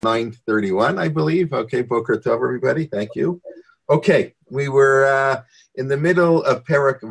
9:31, I believe. Okay, Boker Tov, everybody. Thank you. Okay, we were in the middle of Parak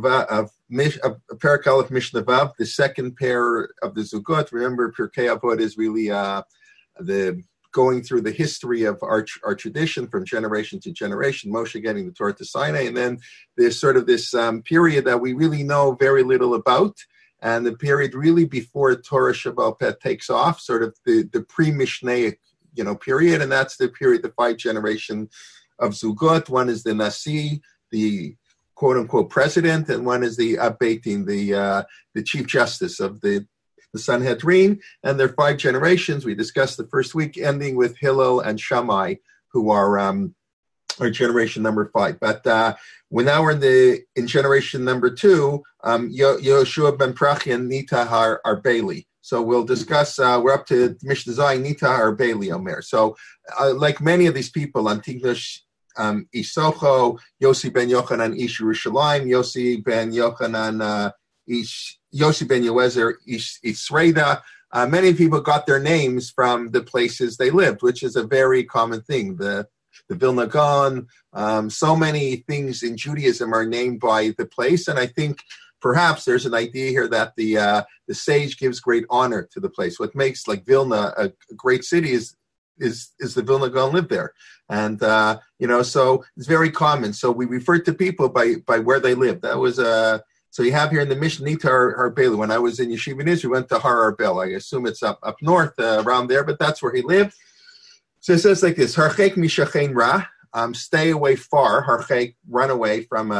Aleph Mishnah Vav, the second pair of the Zugot. Remember, Pirkei Avot is really the going through the history of our tradition from generation to generation, Moshe getting the Torah to Sinai, and then there's sort of this period that we really know very little about, and the period really before Torah Shebaal Peh takes off, sort of the pre-Mishnaic period, and that's the period, the 5 generation of Zugot. One is the Nasi, the quote-unquote president, and one is the Abbeitin, the chief justice of the Sanhedrin, and there are 5 generations. We discussed the first week, ending with Hillel and Shammai, who are generation number 5. But we're now in generation number 2, Yoshua ben Prachi and Nitah Arbeli. So we'll discuss, we're up to Mishnah Zayin, Nitah Arbeli Omer. So like many of these people, Antignosh Isocho, Yossi ben Yochanan Ish Yerushalayim, Yossi ben Yochanan Yossi ben Yewezer Ish Sreda. Many people got their names from the places they lived, which is a very common thing. The Vilna Gaon, so many things in Judaism are named by the place, and I think perhaps there's an idea here that the sage gives great honor to the place. What makes like Vilna a great city is the Vilna Gaon lived there, and so it's very common. So we refer to people by where they live. That was so you have here in the Mishnah Nitah Arbeli. When I was in Yeshiva in Israel, we went to Har Arbel. I assume it's up north around there, but that's where he lived. So it says like this: Harchek mishachein ra, stay away far. Harchek, run away from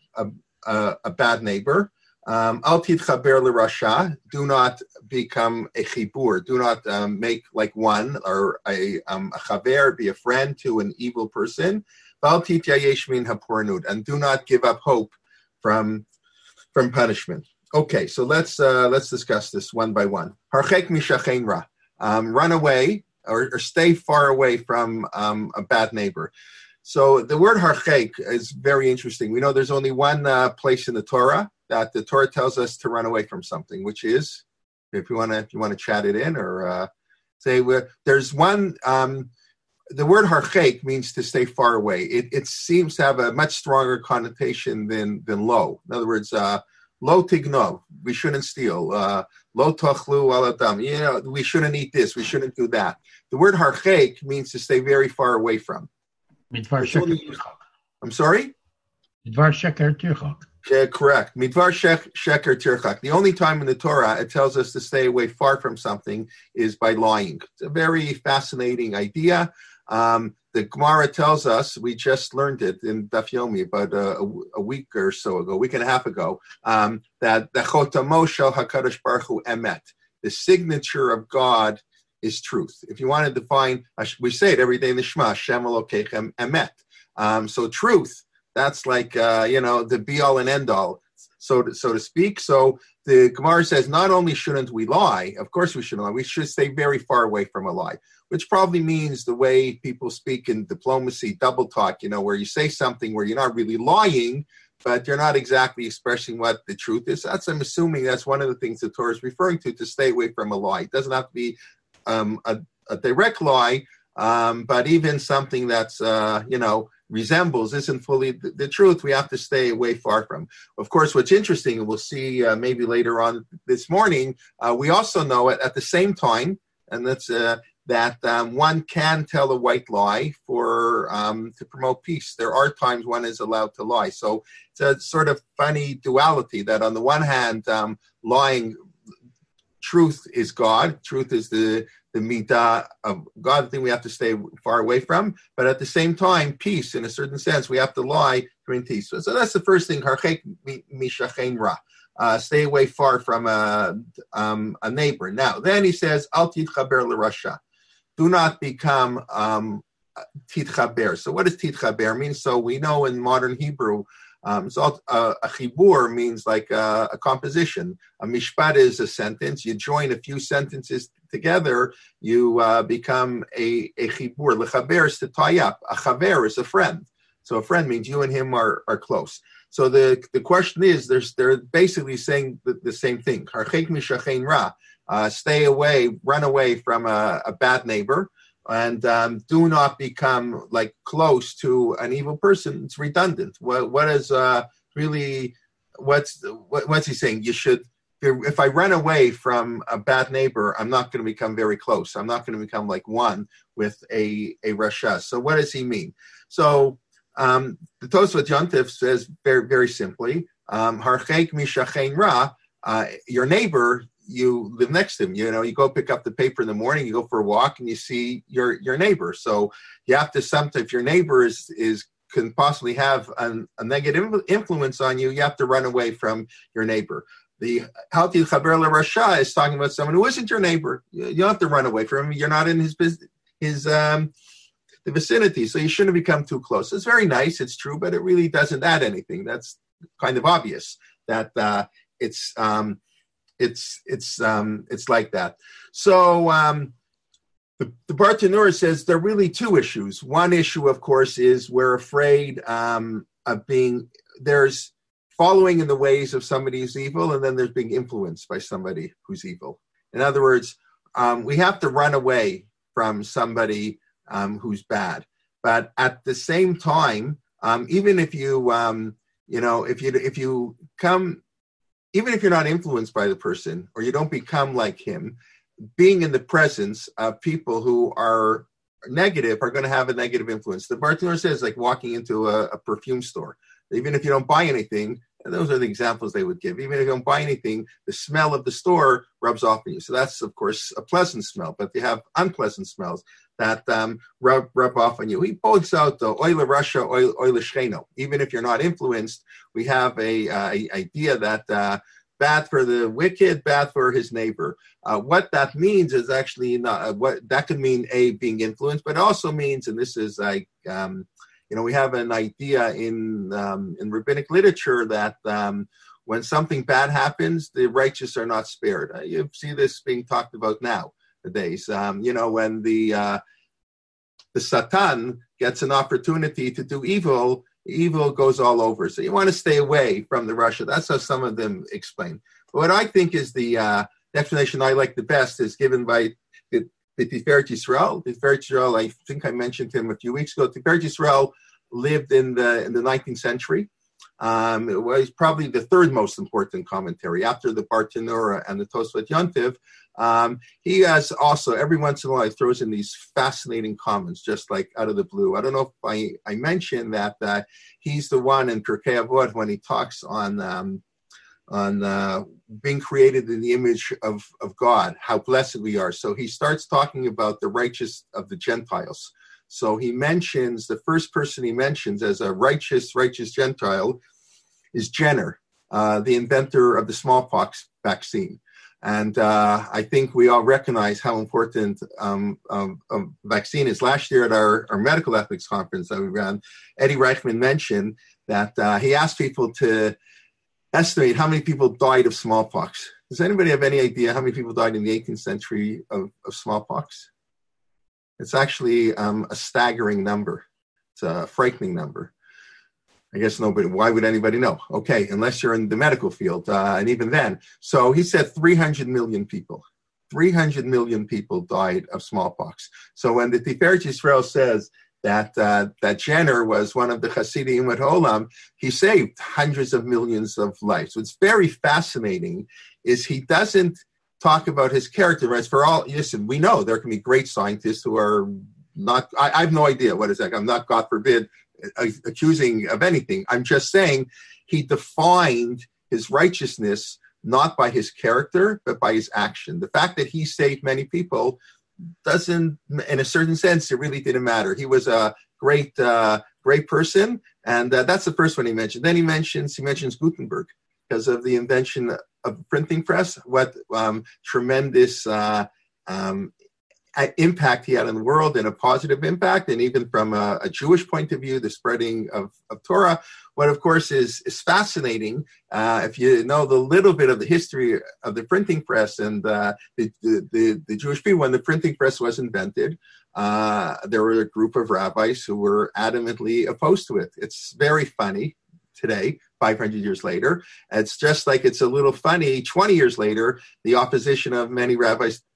a bad neighbor. Al titchaber l'rasha, do not become a chibur, do not make like one or a chaver, be a friend to an evil person. Al tityayesh min hapornud, and do not give up hope from punishment. Okay, so let's discuss this one by one. Harchek mishachein ra, run away or stay far away from a bad neighbor. So the word harchek is very interesting. We know there's only one place in the Torah that the Torah tells us to run away from something, which is, if you want to chat it in or say, there's one. The word harchek means to stay far away. It seems to have a much stronger connotation than lo. In other words, lo tignov, we shouldn't steal. Lo tochlu aladam, we shouldn't eat this, we shouldn't do that. The word harchek means to stay very far away from. I'm sorry? Midvar sheker tirchak. Yeah, correct. Midvar sheker tirchak. The only time in the Torah it tells us to stay away far from something is by lying. It's a very fascinating idea. The Gemara tells us, we just learned it in Daf Yomi about a week or so ago, a week and a half ago, that the Chotamo shel HaKadosh Baruch Hu emet, the signature of God is truth. If you want to define, we say it every day in the Shema, Shem Elokechem emet. So truth, that's like, the be-all and end-all, so to speak. So the Gemara says, not only shouldn't we lie, of course we shouldn't lie, we should stay very far away from a lie, which probably means the way people speak in diplomacy, double talk, where you say something where you're not really lying, but you're not exactly expressing what the truth is. I'm assuming that's one of the things the Torah is referring to stay away from a lie. It doesn't have to be a direct lie, but even something that's, resembles, isn't fully the truth, we have to stay away far from. Of course, what's interesting, and we'll see maybe later on this morning, we also know at the same time, and that's that one can tell a white lie to promote peace. There are times one is allowed to lie. So it's a sort of funny duality that on the one hand, lying, truth is God. Truth is the midah of God, the thing we have to stay far away from. But at the same time, peace, in a certain sense, we have to lie to bring peace. So that's the first thing, harchek mishachein ra. Stay away far from a neighbor. Now, then he says, al titchaber l'rasha. Do not become titchaber. So what does titchaber mean? So we know in modern Hebrew, a chibur means like a composition. A mishpat is a sentence. You join a few sentences together, you become a chibur. Lechaber is to tie up. A chaver is a friend. So a friend means you and him are close. So the question is, they're basically saying the same thing. Harchek mishachein ra. Stay away, run away from a bad neighbor. and do not become like close to an evil person. It's redundant. What is really, what's he saying? You should, if I run away from a bad neighbor, I'm not going to become very close. I'm not going to become like one with a Rasha. So what does he mean? So the Tosfot Yontif says very, very simply, Harchek mishachein ra, your neighbor, you live next to him. You go pick up the paper in the morning, you go for a walk, and you see your neighbor. So you have to, sometimes if your neighbor can possibly have a negative influence on you, you have to run away from your neighbor. The Halti Chaber LaRasha is talking about someone who isn't your neighbor. You don't have to run away from him. You're not in his business, the vicinity, so you shouldn't become too close. It's very nice, it's true, but it really doesn't add anything. That's kind of obvious that it's like that. So the Bartanura says there are really two issues. One issue, of course, is we're afraid there's following in the ways of somebody who's evil, and then there's being influenced by somebody who's evil. In other words, we have to run away from somebody who's bad. But at the same time, even if you, if you come, even if you're not influenced by the person or you don't become like him, being in the presence of people who are negative are going to have a negative influence. The Bartanura says like walking into a perfume store. Even if you don't buy anything, and those are the examples they would give. Even if you don't buy anything, the smell of the store rubs off on you. So that's, of course, a pleasant smell. But you have unpleasant smells that rub off on you. He points out the oil Russia, oil shcheno. Even if you're not influenced, we have a idea that bad for the wicked, bad for his neighbor. What that means is actually not what that could mean. Being influenced, but it also means, and this is like. We have an idea in rabbinic literature that when something bad happens, the righteous are not spared. You see this being talked about nowadays. When the Satan gets an opportunity to do evil, evil goes all over. So you want to stay away from the Russia. That's how some of them explain. But what I think is the explanation I like the best is given by the Tiferet Yisrael. Tiferet Yisrael, I think I mentioned him a few weeks ago. Tiferet Yisrael lived in the 19th century. It was probably the third most important commentary after the Bartanura and the Tosfot Yontif. He has also, every once in a while, throws in these fascinating comments, just like out of the blue. I don't know if I mentioned that he's the one in Pirkei Avot when he talks on being created in the image of God, how blessed we are. So he starts talking about the righteous of the Gentiles. So he mentions, the first person he mentions as a righteous Gentile is Jenner, the inventor of the smallpox vaccine. And I think we all recognize how important vaccine is. Last year at our medical ethics conference that we ran, Eddie Reichman mentioned that he asked people to estimate how many people died of smallpox. Does anybody have any idea how many people died in the 18th century of smallpox? It's actually a staggering number. It's a frightening number. I guess nobody, why would anybody know? Okay, unless you're in the medical field, and even then. So he said 300 million people. 300 million people died of smallpox. So when the Tiferet Yisrael says that Jenner was one of the Hasidim at Olam, he saved hundreds of millions of lives. What's very fascinating is he doesn't talk about his character. As for all, listen, we know there can be great scientists who are not, I have no idea what is that. I'm not, God forbid, accusing of anything. I'm just saying he defined his righteousness not by his character, but by his action. The fact that he saved many people doesn't, in a certain sense, it really didn't matter. He was a great person, and that's the first one he mentioned. Then he mentions Gutenberg because of the invention of the printing press. What tremendous impact he had in the world, and a positive impact, and even from a Jewish point of view, the spreading of Torah. What, of course, is fascinating, if you know the little bit of the history of the printing press and the Jewish people, when the printing press was invented, there were a group of rabbis who were adamantly opposed to it. It's very funny today, 500 years later. It's just like it's a little funny 20 years later, the opposition of many rabbis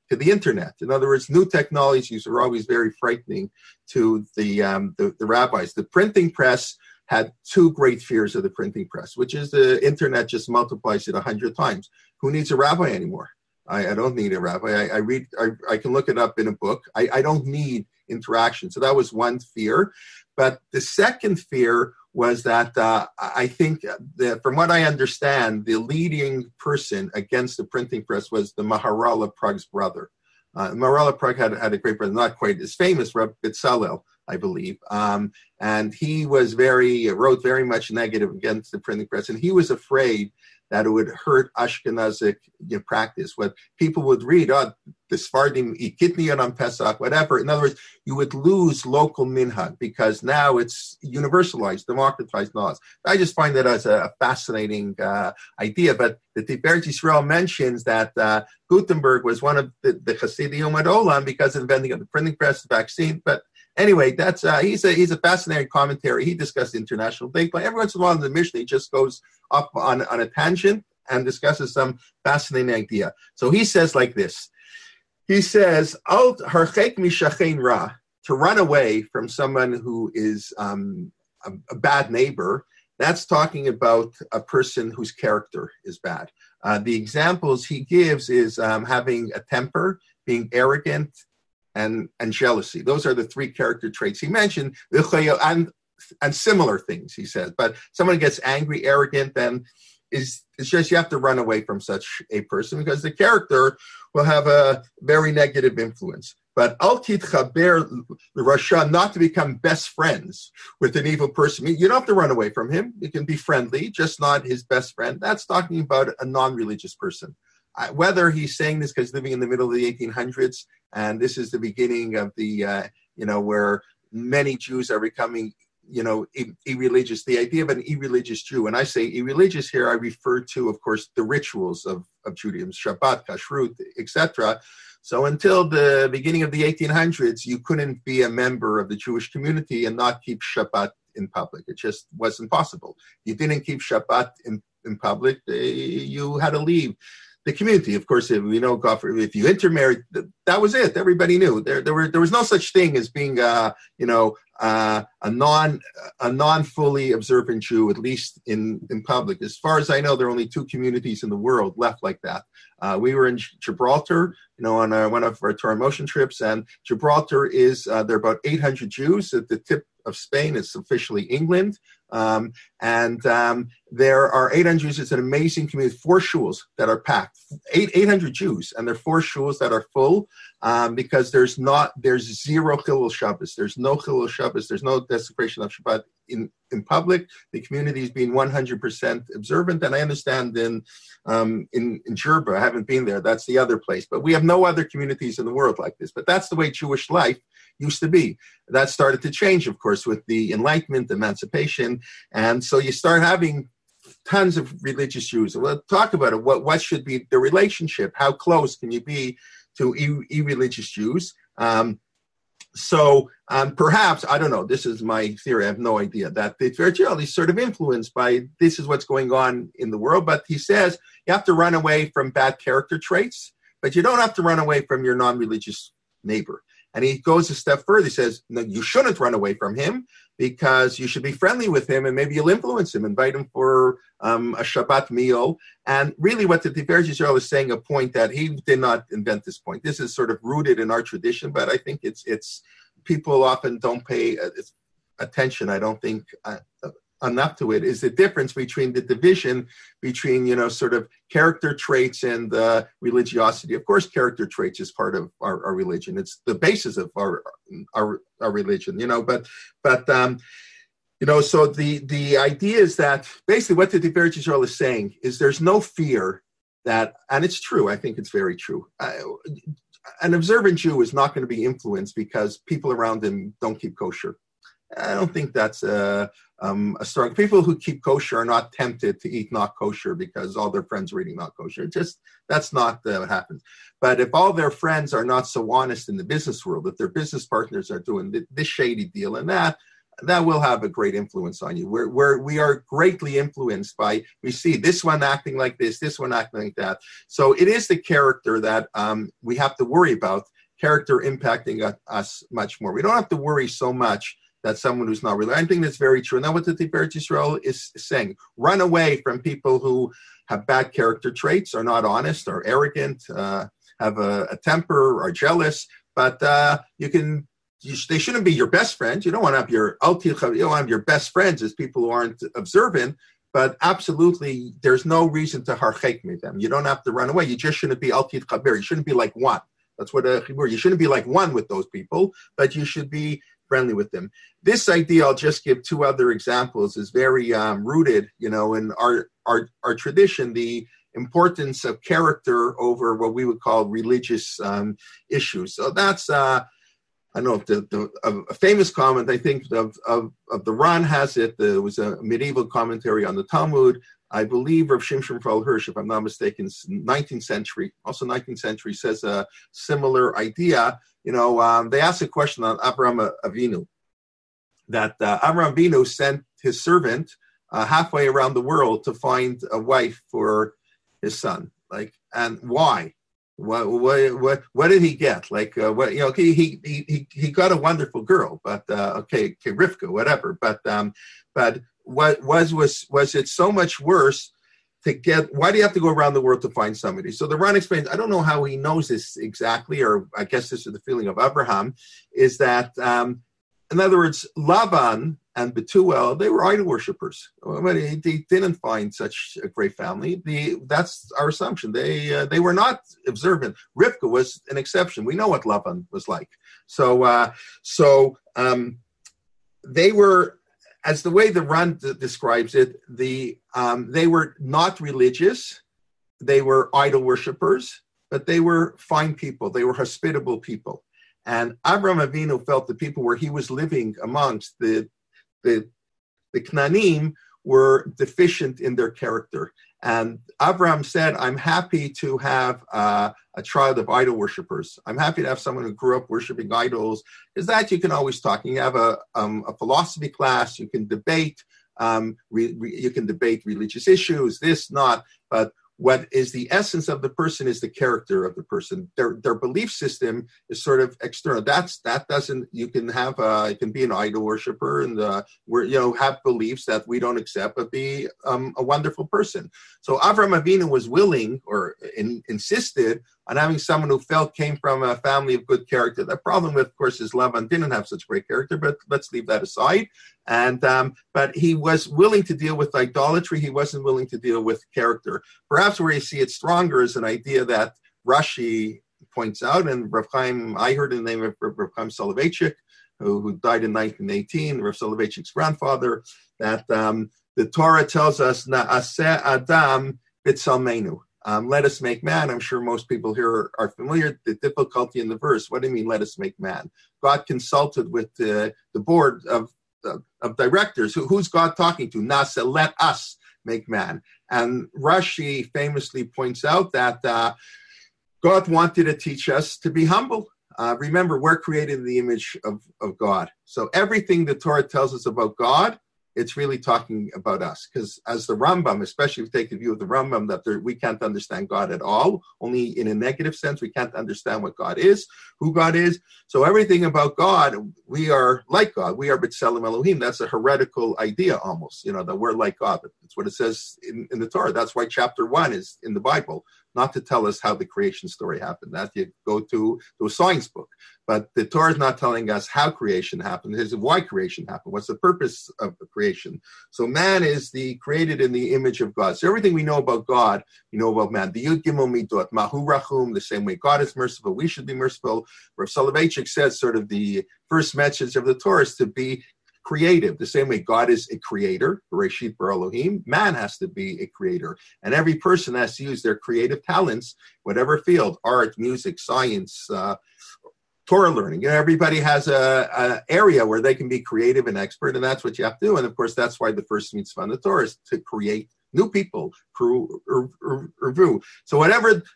to the internet. In other words, new technologies are always very frightening to the rabbis. The printing press had two great fears of the printing press, which is the internet just multiplies it 100 times. Who needs a rabbi anymore? I don't need a rabbi. I can look it up in a book. I don't need interaction. So that was one fear. But the second fear was that I think that from what I understand, the leading person against the printing press was the Maharal of Prague's brother. Maharal of Prague had a great brother, not quite as famous, Reb Bitzalel, I believe. And he was wrote very much negative against the printing press. And he was afraid that it would hurt Ashkenazic practice. What people would read, the Sfardim Ikitnion on Pesach, whatever. In other words, you would lose local minhag because now it's universalized, democratized laws. I just find that as a fascinating idea. But the Tiferet Yisrael mentions that Gutenberg was one of the Hasidim Yom Olam because of inventing of the printing press, the vaccine. But anyway, that's he's a fascinating commentary. He discussed international date, but every once in a while in the Mishnah, he just goes up on a tangent and discusses some fascinating idea. So he says like this. He says, "Al harchek mishachein ra," to run away from someone who is a bad neighbor. That's talking about a person whose character is bad. The examples he gives is having a temper, being arrogant, and jealousy. Those are the three character traits he mentioned, and similar things, he says. But someone gets angry, arrogant, then it's just you have to run away from such a person because the character will have a very negative influence. But al titchaber l'rasha, not to become best friends with an evil person. You don't have to run away from him. You can be friendly, just not his best friend. That's talking about a non-religious person. Whether he's saying this because living in the middle of the 1800s, and this is the beginning of the, where many Jews are becoming, irreligious. The idea of an irreligious Jew, and I say irreligious here, I refer to, of course, the rituals of Judaism, Shabbat, Kashrut, etc. So until the beginning of the 1800s, you couldn't be a member of the Jewish community and not keep Shabbat in public. It just wasn't possible. You didn't keep Shabbat in public, you had to leave the community. Of course, if you intermarried, that was it. Everybody knew there was no such thing as being a non fully observant Jew, at least in public. As far as I know, there are only two communities in the world left like that. We were in Gibraltar, on one of our Torah Motion trips, and Gibraltar is there are about 800 Jews at the tip of Spain. It's officially England. There are 800 Jews. It's an amazing community. 4 shuls that are packed. 800 Jews, and there are 4 shuls that are full because there's zero Chilul Shabbos. There's no Chilul Shabbos. There's no desecration of Shabbat in public. The community is being 100% observant. And I understand in Jerba, I haven't been there. That's the other place. But we have no other communities in the world like this. But that's the way Jewish life used to be. That started to change, of course, with the Enlightenment, emancipation. And so you start having tons of religious Jews. We'll talk about it. What should be the relationship? How close can you be to irreligious Jews? Perhaps, I don't know, this is my theory, I have no idea, that the Tiferet Yisrael is sort of influenced by this is what's going on in the world. But he says you have to run away from bad character traits, but you don't have to run away from your non-religious neighbor. And he goes a step further. He says, no, you shouldn't run away from him because you should be friendly with him and maybe you'll influence him, invite him for a Shabbat meal. And really what the Tiferet Yisrael is saying, a point that he did not invent this point. This is sort of rooted in our tradition, but I think it's people often don't pay attention. I don't think enough to it is the difference between the division between, sort of character traits and religiosity. Of course, character traits is part of our religion. It's the basis of our religion, so the idea is that basically what the Tiferet Yisrael is saying is there's no fear that, and it's true, I think it's very true. An observant Jew is not going to be influenced because people around him don't keep kosher. I don't think that's a strong. People who keep kosher are not tempted to eat not kosher because all their friends are eating not kosher. That's not what happens. But if all their friends are not so honest in the business world, if their business partners are doing this shady deal and that, that will have a great influence on you. We are greatly influenced by, we see this one acting like this one acting like that. So it is the character that we have to worry about, character impacting us much more. We don't have to worry so much that someone who's not really, I think that's very true. And that's what the Tiferet Yisrael is saying. Run away from people who have bad character traits, are not honest, are arrogant, have a temper, are jealous, but they shouldn't be your best friends. You don't want to have you don't want to have your best friends as people who aren't observant, but absolutely there's no reason to harchek me them. You don't have to run away. You just shouldn't be altil chaber. You shouldn't be like one. That's what you shouldn't be like one with those people, but you should be friendly with them. This idea, I'll just give two other examples, is very rooted, in our tradition, the importance of character over what we would call religious issues. So that's I know a famous comment, I think, of the Ran has it. There was a medieval commentary on the Talmud. I believe Rav Shimshon Raphael Hirsch, if I'm not mistaken, 19th century, also 19th century, says a similar idea. They asked a question on Abraham Avinu, that Abraham Avinu sent his servant halfway around the world to find a wife for his son. And why? What did he get? He got a wonderful girl, but Rivka, whatever. But what was it so much worse to get? Why do you have to go around the world to find somebody? So the Ran explains. I don't know how he knows this exactly, or I guess this is the feeling of Abraham, is that in other words, Laban and Bethuel, they were idol worshippers. They didn't find such a great family. That's our assumption. They were not observant. Rivka was an exception. We know what Laban was like. So they were, as the way the Ran describes it, they were not religious. They were idol worshippers, but they were fine people. They were hospitable people. And Abraham Avinu felt the people where he was living amongst the Knanim were deficient in their character. And Abraham said, I'm happy to have a tribe of idol worshippers. I'm happy to have someone who grew up worshiping idols, because that you can always talk. You have a philosophy class, you can debate, you can debate religious issues, this, not, but what is the essence of the person is the character of the person. Their belief system is sort of external. That doesn't. You can be an idol worshiper and have beliefs that we don't accept, but be a wonderful person. So Avraham Avinu was willing or insisted on having someone who came from a family of good character. The problem, of course, is Laban didn't have such great character, but let's leave that aside. And but he was willing to deal with idolatry. He wasn't willing to deal with character. Perhaps where you see it stronger is an idea that Rashi points out, and Rav Chaim, I heard the name of Rav Chaim Soloveitchik, who died in 1918, Rav Soloveitchik's grandfather, that the Torah tells us, Na'aseh Adam b'tzelmeinu. Let us make man. I'm sure most people here are familiar. The difficulty in the verse. What do you mean, let us make man? God consulted with the board of directors. Who's God talking to? Nasa, let us make man. And Rashi famously points out that God wanted to teach us to be humble. Remember, we're created in the image of God. So everything the Torah tells us about God, it's really talking about us. Because as the Rambam, especially if you take the view of the Rambam, that we can't understand God at all, only in a negative sense. We can't understand what God is, who God is. So everything about God, we are like God. We are B'Tselem Elohim. That's a heretical idea almost, that we're like God. That's what it says in the Torah. That's why chapter 1 is in the Bible, not to tell us how the creation story happened. That you go to a science book. But the Torah is not telling us how creation happened. It is why creation happened. What's the purpose of the creation? So man is created in the image of God. So everything we know about God, we know about man. The Yud Gimel Midot, Mahu Rachum, the same way God is merciful, we should be merciful. Rav Soloveitchik says sort of the first message of the Torah is to be creative. The same way God is a creator, Bereshit bara Elohim, man has to be a creator. And every person has to use their creative talents, whatever field, art, music, science, Torah learning. Everybody has an area where they can be creative and expert, and that's what you have to do. And of course, that's why the first mitzvah in the Torah is to create new people, Urvu. So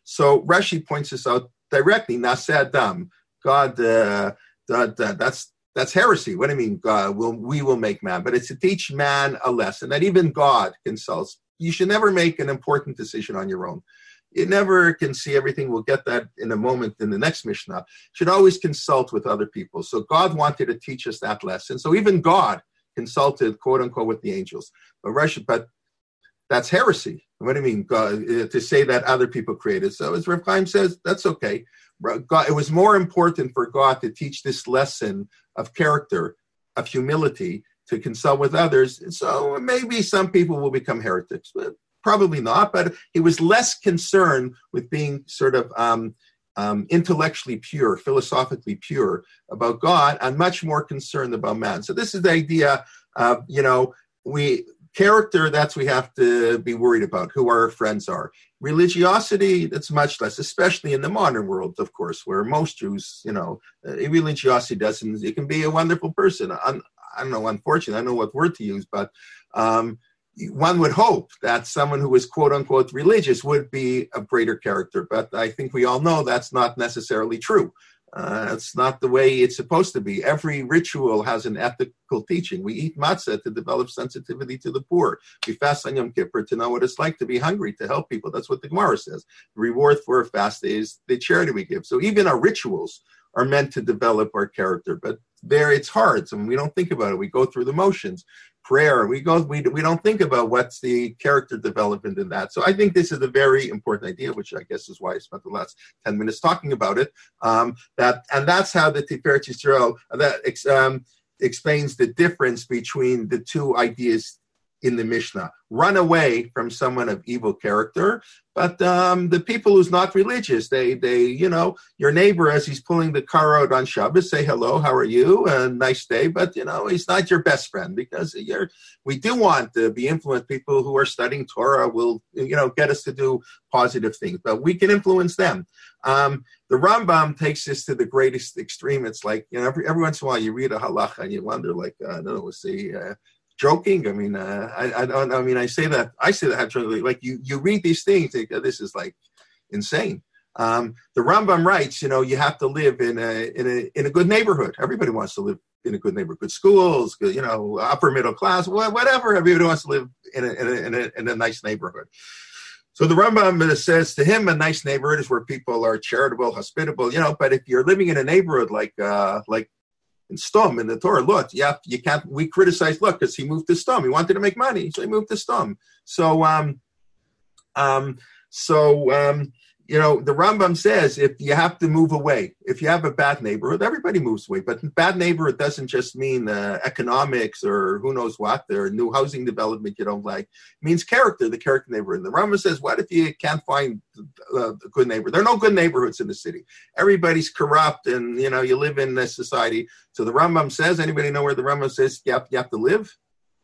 Rashi points this out directly. Naseh Adam, God, that's That's heresy. What do you mean, we will make man? But it's to teach man a lesson that even God consults. You should never make an important decision on your own. You never can see everything. We'll get that in a moment in the next Mishnah. You should always consult with other people. So God wanted to teach us that lesson. So even God consulted, quote unquote, with the angels. But that's heresy. What do you mean, God, to say that other people created? So as Rav Chaim says, that's okay. God, it was more important for God to teach this lesson of character, of humility, to consult with others. So maybe some people will become heretics, but probably not. But he was less concerned with being sort of intellectually pure, philosophically pure about God, and much more concerned about man. So this is the idea of, character, that's we have to be worried about, who our friends are. Religiosity, that's much less, especially in the modern world, of course, where most Jews, religiosity doesn't, it can be a wonderful person. I don't know, unfortunately, I don't know what word to use, but one would hope that someone who is quote unquote religious would be of greater character. But I think we all know that's not necessarily true. It's not the way it's supposed to be. Every ritual has an ethical teaching. We eat matzah to develop sensitivity to the poor. We fast on Yom Kippur to know what it's like to be hungry, to help people. That's what the Gemara says. The reward for a fast is the charity we give. So even our rituals are meant to develop our character. But there it's hard. So we don't think about it. We go through the motions. Prayer, we don't think about what's the character development in that. So I think this is a very important idea, which I guess is why I spent the last 10 minutes talking about it. That's how the Tiferet Yisrael explains the difference between the two ideas in the Mishnah. Run away from someone of evil character, but the people who's not religious, they your neighbor, as he's pulling the car out on Shabbos, say hello, how are you? Nice day, but he's not your best friend, because we do want to be influenced. People who are studying Torah will get us to do positive things, but we can influence them. The Rambam takes this to the greatest extreme. It's like every once in a while you read a halacha and you wonder, like, I don't know, joking. I mean, I don't. I mean, I say that like you read these things, think, this is like insane. The Rambam writes, you have to live in a good neighborhood. Everybody wants to live in a good neighborhood, good schools, good, upper middle class, whatever. Everybody wants to live in a nice neighborhood. So the Rambam says to him, a nice neighborhood is where people are charitable, hospitable. But if you're living in a neighborhood like in Stom, in the Torah, look, you can't. We criticize, because he moved to Stom. He wanted to make money, so he moved to Stom. So, the Rambam says if you have to move away, if you have a bad neighborhood, everybody moves away. But bad neighborhood doesn't just mean economics or who knows what, or new housing development you don't like. It means character, the character neighborhood. And the Rambam says, what if you can't find a good neighbor? There are no good neighborhoods in the city. Everybody's corrupt, and you live in this society. So the Rambam says, anybody know where the Rambam says you have to live?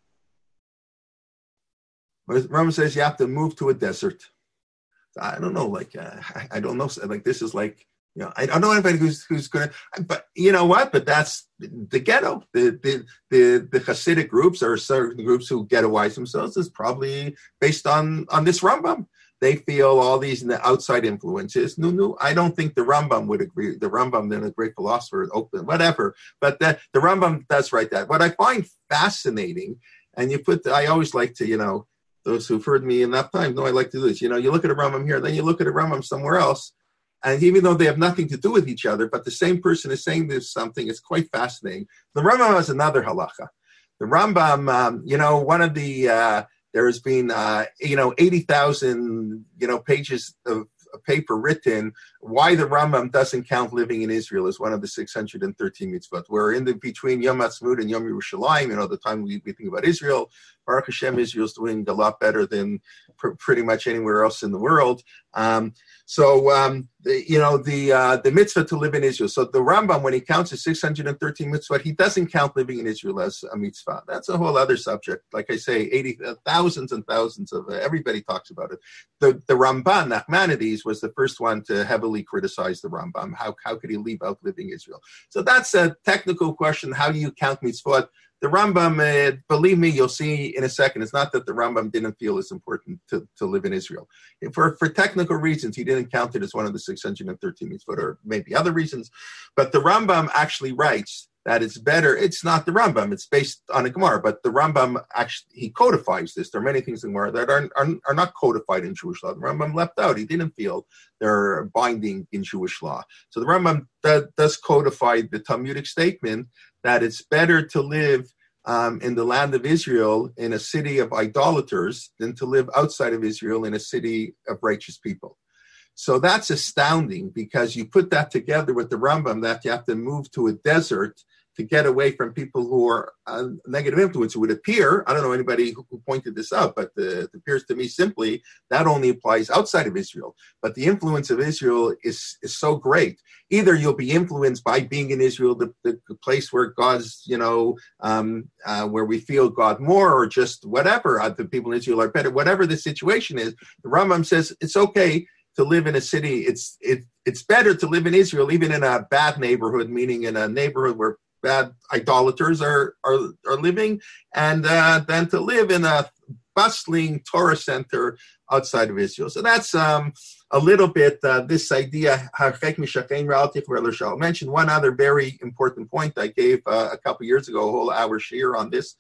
The Rambam says you have to move to a desert. I don't know, like, I don't know, like, this is like, I don't know anybody who's going to, but you know what, but that's the ghetto. The Hasidic groups, or certain groups who ghettoize themselves, is probably based on this Rambam. They feel all these outside influences. No, I don't think the Rambam would agree. The Rambam, then a great philosopher, open, whatever, but the Rambam does write that. What I find fascinating, and I always like to, those who've heard me enough times know I like to do this. You look at a Rambam here, then you look at a Rambam somewhere else, and even though they have nothing to do with each other, but the same person is saying this something, it's quite fascinating. The Rambam has another halacha. The Rambam, one of the there has been 80,000 pages of paper written why the Rambam doesn't count living in Israel as one of the 613 mitzvot. We're between Yom Ha'atzmaut and Yom Yerushalayim, the time we think about Israel. Baruch Hashem, Israel's doing a lot better than pretty much anywhere else in the world. The mitzvah to live in Israel. So the Rambam, when he counts the 613 mitzvot, he doesn't count living in Israel as a mitzvah. That's a whole other subject. Like I say, thousands and thousands of everybody talks about it. The Ramban, Nachmanides, was the first one to heavily criticize the Rambam. How could he leave out living Israel? So that's a technical question. How do you count mitzvot? The Rambam, believe me, you'll see in a second, it's not that the Rambam didn't feel it's important to live in Israel. For technical reasons, he didn't count it as one of the 613 mitzvot, or maybe other reasons. But the Rambam actually writes that it's better. It's not the Rambam. It's based on a Gemara, but the Rambam actually, he codifies this. There are many things in Gemara that are not codified in Jewish law. The Rambam left out. He didn't feel they're binding in Jewish law. So the Rambam does codify the Talmudic statement that it's better to live in the land of Israel in a city of idolaters than to live outside of Israel in a city of righteous people. So that's astounding, because you put that together with the Rambam that you have to move to a desert to get away from people who are negative influence. It would appear, I don't know anybody who pointed this out, but it appears to me simply that only applies outside of Israel. But the influence of Israel is so great. Either you'll be influenced by being in Israel, the place where God's, where we feel God more, or just whatever, the people in Israel are better, whatever the situation is. The Rambam says it's okay to live in a city. It's better to live in Israel, even in a bad neighborhood, meaning in a neighborhood where bad idolaters are living, and than to live in a bustling Torah center outside of Israel. So that's a little bit this idea. I'll mention one other very important point I gave a couple years ago, a whole hour shir on this.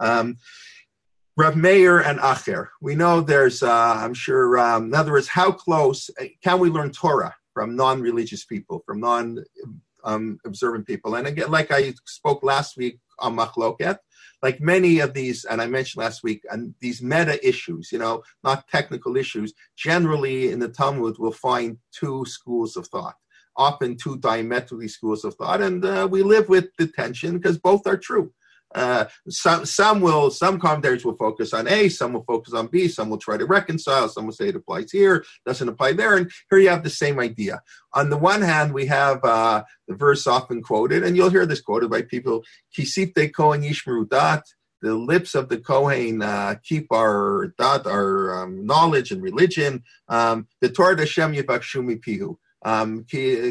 Rav Meir and Acher. We know there's, I'm sure, in other words, how close can we learn Torah from non-religious people, from non-observant people? And again, like I spoke last week on Machloket, like many of these, and I mentioned last week, and these meta issues, not technical issues, generally in the Talmud we'll find two schools of thought, often two diametrically schools of thought, and we live with the tension because both are true. Some commentators will focus on A, some will focus on B, some will try to reconcile, some will say it applies here, doesn't apply there, and here you have the same idea. On the one hand, we have the verse often quoted, and you'll hear this quoted by people, Kisifte Kohen Yishmeru Dat, the lips of the Kohen keep our dat, our knowledge and religion, the Torah Hashem Yivakshu Mipihu. Then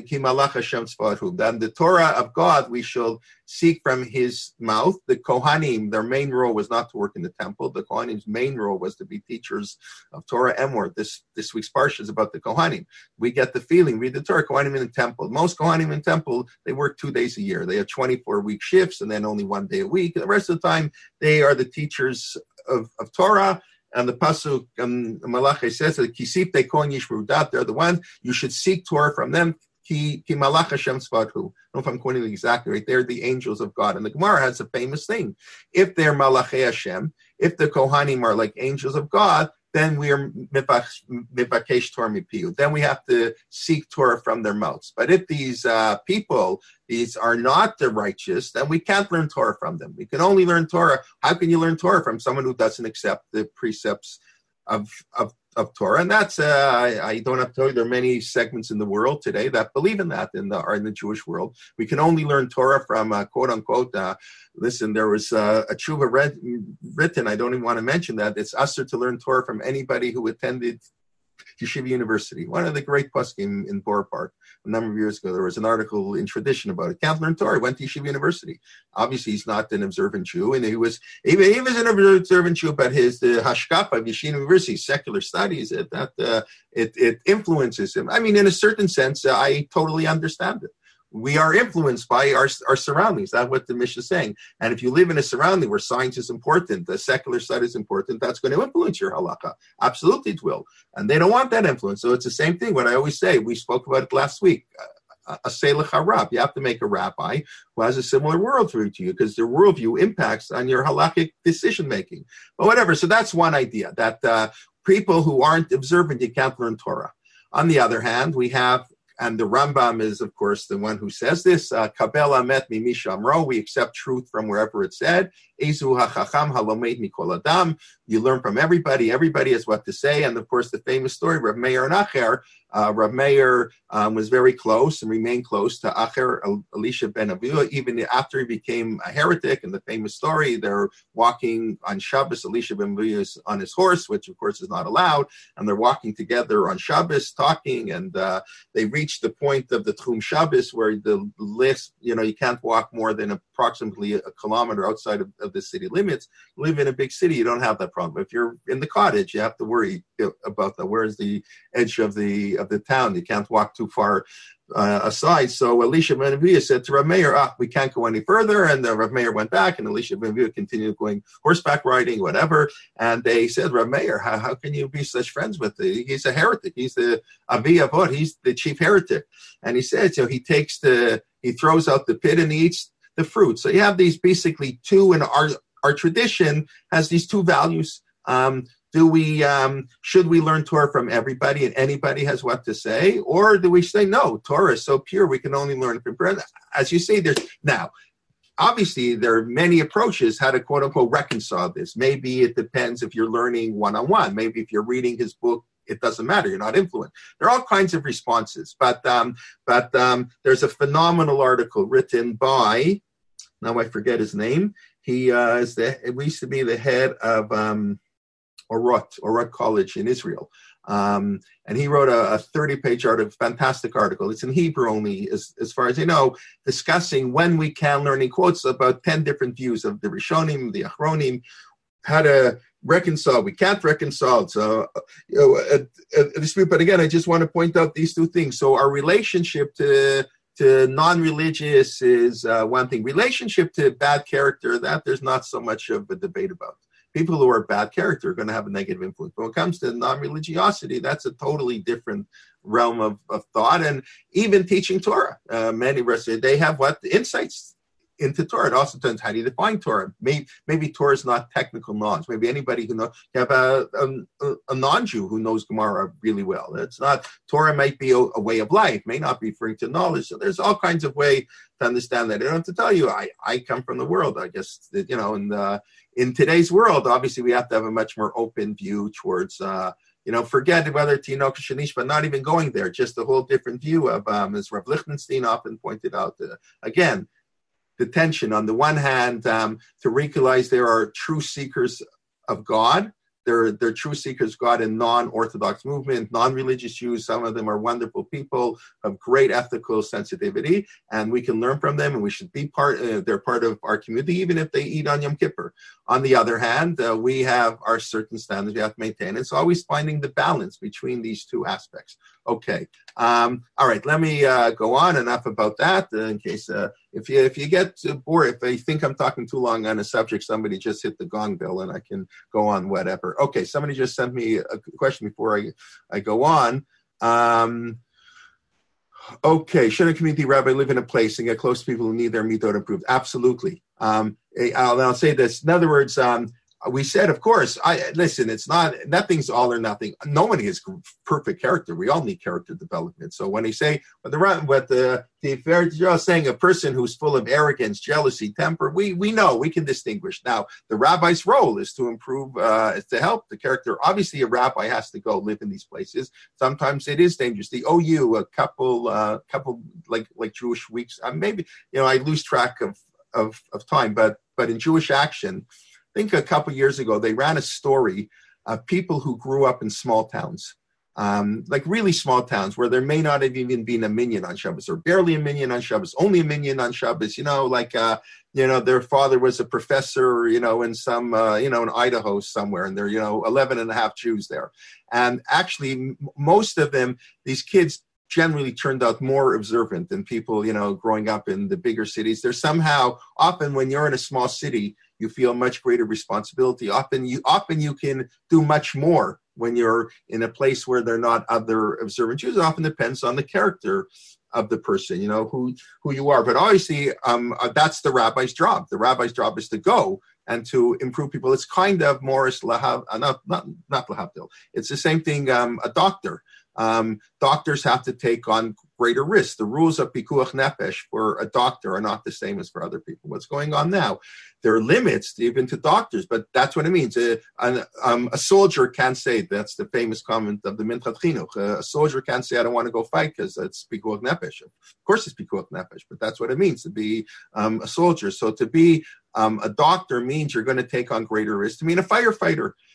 the Torah of God we shall seek from his mouth. The Kohanim, their main role was not to work in the temple. The Kohanim's main role was to be teachers of Torah and more. This week's parsha is about the Kohanim. We get the feeling, read the Torah, Kohanim in the temple. Most Kohanim in the temple, they work 2 days a year. They have 24-week shifts and then only 1 day a week. And the rest of the time, they are the teachers of Torah. And the pasuk Malachi says that Kisif they Kohen Yishmeru Dat, they're the ones you should seek Torah from them. Ki Malach Hashem Tzvahu. I don't know if I'm quoting it exactly right. They're the angels of God. And the Gemara has a famous thing: if they're Malachei Hashem, if the Kohanim are like angels of God, then we are mivakesh Torah mipiu. Then we have to seek Torah from their mouths. But if these people, these are not the righteous, then we can't learn Torah from them. We can only learn Torah. How can you learn Torah from someone who doesn't accept the precepts of Torah? And that's, I don't have to tell you, there are many segments in the world today that believe in that in the Jewish world. We can only learn Torah from, quote unquote, listen, there was a tshuva written, I don't even want to mention that, it's usher to learn Torah from anybody who attended Yeshiva University. One of the great poskim in Borough Park. A number of years ago, there was an article in Tradition about it. Can't learn Torah, went to Yeshiva University. Obviously, he's not an observant Jew, and he was an observant Jew, but his hashkafa of Yeshiva University, secular studies, it influences him. I mean, in a certain sense, I totally understand it. We are influenced by our surroundings. That's what the Mishnah is saying. And if you live in a surrounding where science is important, the secular study is important, that's going to influence your halakha. Absolutely it will. And they don't want that influence. So it's the same thing. What I always say, we spoke about it last week, a selech harab. You have to make a rabbi who has a similar worldview to you, because their worldview impacts on your halakhic decision-making. But whatever. So that's one idea, that people who aren't observant, you can't learn Torah. On the other hand, we have, and the Rambam is, of course, the one who says this, Kabel amet mi shamro, we accept truth from wherever it's said. Ezu hachacham halomed mikol adam, you learn from everybody has what to say. And of course, the famous story, Rav Meir and Acher. Rav Meir was very close and remained close to Acher, Elisha ben Avihu, even after he became a heretic. And the famous story, they're walking on Shabbos, Elisha ben Avihu is on his horse, which of course is not allowed, and they're walking together on Shabbos, talking, and they reach the point of the Tchum Shabbos where the list, you can't walk more than approximately a kilometer outside of the city limits. You live in a big city, you don't have that problem. If you're in the cottage, you have to worry about that. Where's the edge of the the town. You can't walk too far aside. So Elisha ben Aviah said to Rav Meir, we can't go any further. And Rav Meir went back, and Elisha ben Aviah continued going horseback riding, whatever. And they said, Rav Meir, how can you be such friends with him? He's a heretic. He's the Avi Avot. He's the chief heretic. And he said, so he throws out the pit and he eats the fruit. So you have these basically two, and our tradition has these two values. Should we learn Torah from everybody and anybody has what to say? Or do we say, no, Torah is so pure, we can only learn from Torah? As you say, obviously, there are many approaches how to, quote unquote, reconcile this. Maybe it depends if you're learning one-on-one. Maybe if you're reading his book, it doesn't matter. You're not influenced. There are all kinds of responses. But there's a phenomenal article written by, now I forget his name. He used to be the head of Orot College in Israel. And he wrote a 30-page article, fantastic article. It's in Hebrew only, as far as I know, discussing when we can learn, in quotes, about 10 different views of the Rishonim, the Achronim, how to reconcile. We can't reconcile. So, but again, I just want to point out these two things. So our relationship to non-religious is one thing. Relationship to bad character, that there's not so much of a debate about. People who are bad character are going to have a negative influence. But when it comes to non-religiosity, that's a totally different realm of thought. And even teaching Torah, many Russians, they have insights into Torah. It also depends, how do you define Torah? Maybe Torah is not technical knowledge. Maybe anybody who knows, you have a non-Jew who knows Gemara really well. It's not, Torah might be a way of life, may not be referring to knowledge. So there's all kinds of ways to understand that. I don't have to tell you, I come from the world, I guess, and in today's world, obviously, we have to have a much more open view towards, forget whether Tinoch Shanish, but not even going there, just a whole different view of, as Rav Lichtenstein often pointed out, again, the tension on the one hand, to realize there are true seekers of God. They're true seekers of God in non-Orthodox movement, non-religious Jews. Some of them are wonderful people of great ethical sensitivity, and we can learn from them, and we should be they're part of our community, even if they eat on Yom Kippur. On the other hand, we have our certain standards we have to maintain. It's always finding the balance between these two aspects. Okay. All right. Let me go on. Enough about that. In case if you get bored, if I think I'm talking too long on a subject, somebody just hit the gong bell and I can go on whatever. Okay. Somebody just sent me a question before I go on. Okay. Should a community rabbi live in a place and get close to people who need their midot improved? Absolutely. I'll say this. In other words, we said, of course, it's not, nothing's all or nothing. Nobody has perfect character. We all need character development. So when they say, what the Pharaoh is saying, a person who's full of arrogance, jealousy, temper, we know, we can distinguish. Now, the rabbi's role is to improve, is to help the character. Obviously, a rabbi has to go live in these places. Sometimes it is dangerous. The OU, a couple like Jewish weeks, maybe, I lose track of time, but in Jewish Action, I think a couple years ago, they ran a story of people who grew up in small towns, like really small towns where there may not have even been a minyan on Shabbos, or barely a minyan on Shabbos, only a minyan on Shabbos, their father was a professor, in some, in Idaho somewhere, and there are, 11 and a half Jews there. And actually, most of them, these kids generally turned out more observant than people, growing up in the bigger cities. There's somehow, often when you're in a small city, you feel much greater responsibility. Often you can do much more when you're in a place where there are not other observant Jews. It often depends on the character of the person, who you are. But obviously, that's the rabbi's job. The rabbi's job is to go and to improve people. It's kind of Morris Lahav, not Lahavdil. It's the same thing. A doctor. Doctors have to take on greater risks. The rules of Pikuach Nefesh for a doctor are not the same as for other people. What's going on now? There are limits even to doctors, but that's what it means. A soldier can't say, that's the famous comment of the Minchas Chinuch. A soldier can't say, I don't want to go fight because it's Pikuach Nefesh. Of course it's Pikuach Nefesh, but that's what it means to be a soldier. So to be a doctor means you're going to take on greater risks. To be a firefighter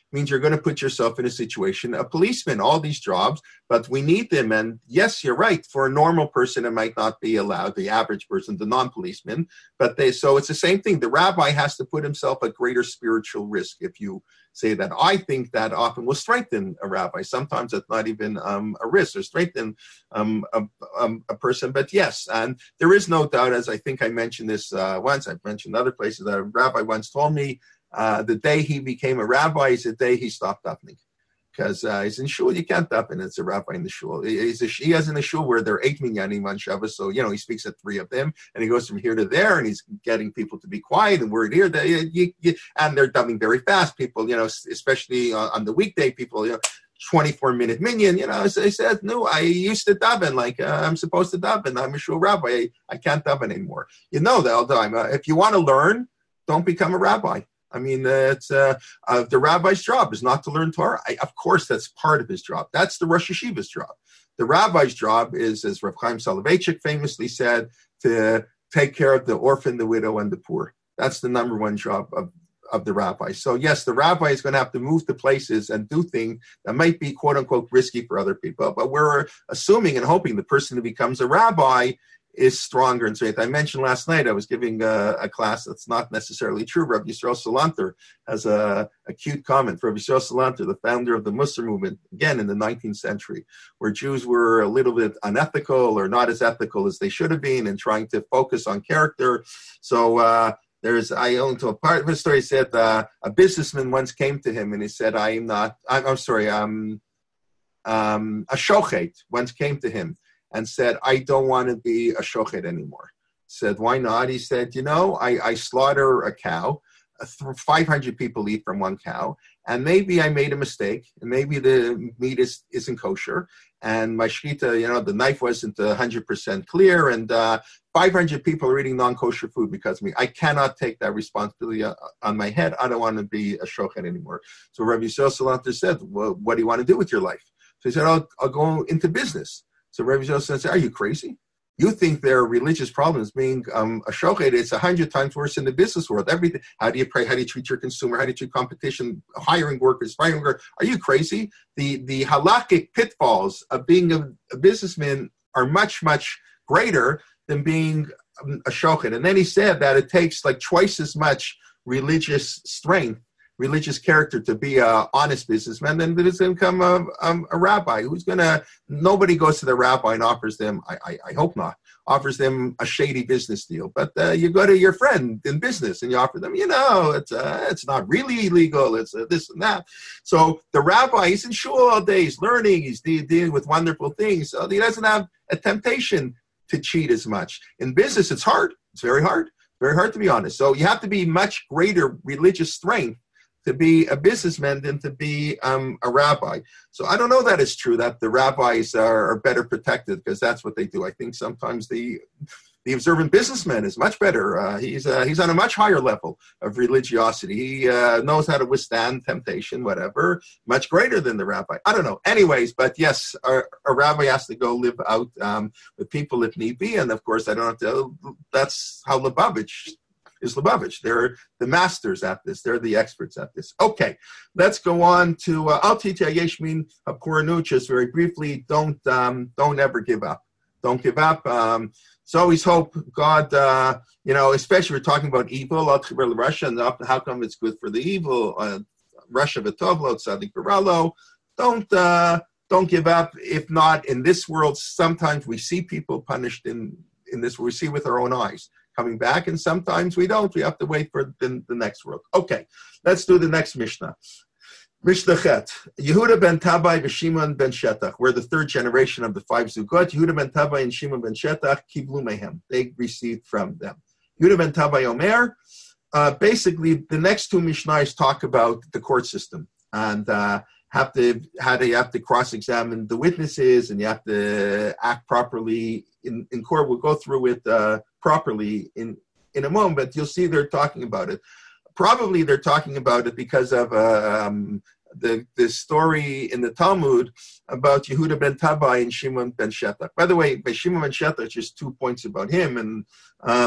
means you're going to put yourself in a situation, a policeman, all these jobs, but we need them. And yes, you're right. For a normal person, it might not be allowed, the average person, the non-policeman, so it's the same thing. The rabbi has to put himself at greater spiritual risk, if you say that. I think that often will strengthen a rabbi. Sometimes it's not even a risk or strengthen a person. But yes, and there is no doubt, as I think I mentioned this once, I've mentioned other places, that a rabbi once told me the day he became a rabbi is the day he stopped davening. Because he's in shul, you can't daven. It's a rabbi in the shul. He has in a shul where there are 8 minyanim on Shabbos, so he speaks at 3 of them, and he goes from here to there, and he's getting people to be quiet and word here. And they're davening very fast. People, especially on the weekday, people, 24-minute minyan. So he said, no, I used to daven like I'm supposed to daven. I'm a shul rabbi. I can't daven anymore. That all the time. If you want to learn, don't become a rabbi. I mean, it's the rabbi's job is not to learn Torah. Of course, that's part of his job. That's the Rosh Yeshiva's job. The rabbi's job is, as Rav Chaim Soloveitchik famously said, to take care of the orphan, the widow, and the poor. That's the number one job of the rabbi. So yes, the rabbi is going to have to move to places and do things that might be quote unquote risky for other people. But we're assuming and hoping the person who becomes a rabbi is stronger and strength. I mentioned last night I was giving a class that's not necessarily true. Rabbi Yisrael Salanter has a cute comment. Rabbi Yisrael Salanter, the founder of the Musar movement, again in the 19th century, where Jews were a little bit unethical or not as ethical as they should have been and trying to focus on character. So I own to a part of his story. He said a businessman once came to him and he said, a shochet once came to him and said, I don't want to be a shochet anymore. Said, why not? He said, I slaughter a cow. 500 people eat from one cow. And maybe I made a mistake. And maybe the meat isn't kosher. And my shkita, the knife wasn't 100% clear. And 500 people are eating non-kosher food because of me. I cannot take that responsibility on my head. I don't want to be a shochet anymore. So Rabbi Yisrael Salanter said, well, what do you want to do with your life? So he said, I'll go into business. So Rabbi Yosef said, are you crazy? You think there are religious problems being a shochet? It's 100 times worse in the business world. Everything. How do you pray? How do you treat your consumer? How do you treat competition? Hiring workers, firing workers. Are you crazy? The halakhic pitfalls of being a businessman are much, much greater than being a shochet. And then he said that it takes like twice as much religious strength, religious character to be an honest businessman, then it's going to become a rabbi nobody goes to the rabbi and offers them, I hope not, offers them a shady business deal. But you go to your friend in business and you offer them, it's not really illegal, it's this and that. So the rabbi, he's in shul all day, he's learning, he's dealing with wonderful things. So he doesn't have a temptation to cheat as much. In business, it's hard. It's very hard. Very hard to be honest. So you have to be much greater religious strength to be a businessman than to be a rabbi. So I don't know that it's true that the rabbis are better protected because that's what they do. I think sometimes the observant businessman is much better. He's on a much higher level of religiosity. He knows how to withstand temptation, whatever, much greater than the rabbi. I don't know. Anyways, but yes, a rabbi has to go live out with people if need be. And of course, I don't have to, that's how Lubavitch is Lubavitch. They're the masters at this. They're the experts at this. Okay, let's go on to Al Titya Yeshmin Haporanu. Just very briefly, don't ever give up. Don't give up. So always hope God, especially we're talking about evil, Russia, and how come it's good for the evil, Russia Vitovlo, Tzadik Baralo. Don't give up. If not in this world, sometimes we see people punished in this, we see with our own eyes coming back, and sometimes we don't. We have to wait for the next world. Okay, let's do the next Mishnah. Mishnah Chet. Yehuda ben Tabai v'Shimon ben Shetach. We're the third generation of the 5 Zugot. Yehuda ben Tabai and Shimon ben Shetach kiblu mehem. They received from them. Yehuda ben Tabai Omer. Basically, the next 2 Mishnahs talk about the court system and how you have to cross-examine the witnesses and you have to act properly in court. We'll go through it properly in a moment, but you'll see they're talking about it. Probably they're talking about it because of the story in the Talmud about Yehuda ben Tabai and Shimon ben Shetach. By the way, by Shimon ben Shetach, just 2 points about him. And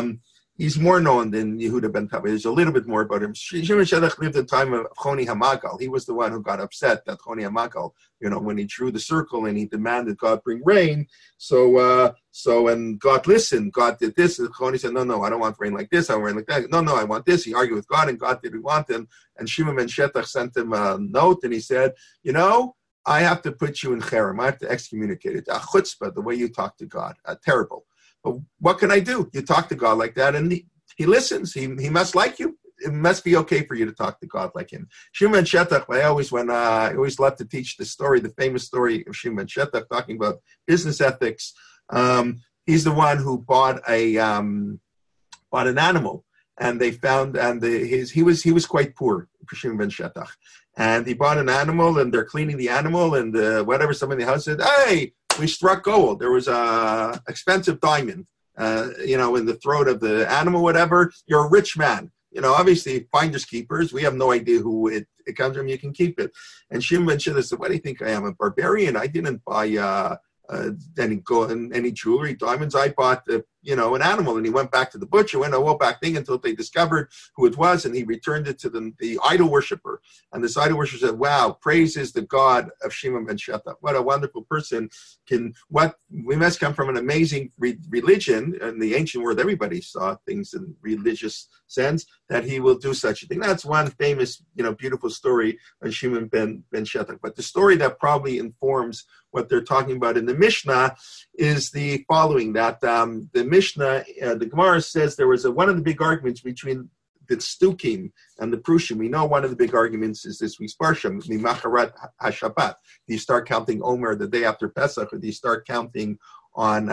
he's more known than Yehuda ben Tabai. There's a little bit more about him. Shimon Shedach lived in the time of Choni HaMagal. He was the one who got upset that Choni HaMagal, when he drew the circle and he demanded God bring rain. So and God listened. God did this. And Choni said, no, I don't want rain like this. I want rain like that. No, I want this. He argued with God, and God didn't want him. And Shimon ben Shedach sent him a note, and he said, I have to put you in cherem. I have to excommunicate it. A chutzpah, the way you talk to God. Terrible. But what can I do? You talk to God like that, and he listens. He must like you. It must be okay for you to talk to God like him. Shimon Shetach, I always love to teach the story, the famous story of Shimon Shetach, talking about business ethics. He's the one who bought an animal, and they found, and he was quite poor, Shimon ben Shetach. And he bought an animal, and they're cleaning the animal, and somebody in the house said, "Hey, we struck gold. There was a expensive diamond, in the throat of the animal, whatever. You're a rich man. Obviously, finders keepers. We have no idea who it comes from. You can keep it." And Shimon ben Shetach said, "What do you think I am, a barbarian? I didn't buy any gold, any jewelry, diamonds. I bought an animal." And he went back to the butcher, went a whole back thing until they discovered who it was, and he returned it to the idol worshiper. And this idol worshiper said, "Wow, praise is the God of Shimon ben Shetach. What a wonderful person! We must come from an amazing religion." In the ancient world, everybody saw things in religious sense, that he will do such a thing. That's one famous, beautiful story of Shimon ben Shetach. But the story that probably informs what they're talking about in the Mishnah is the following: that the Mishnah, the Gemara says there was one of the big arguments between the Tzdukim and the Prushim. We know one of the big arguments is this week's Parsha, Mimacharat HaShabbat. Do you start counting Omer the day after Pesach, or do you start counting on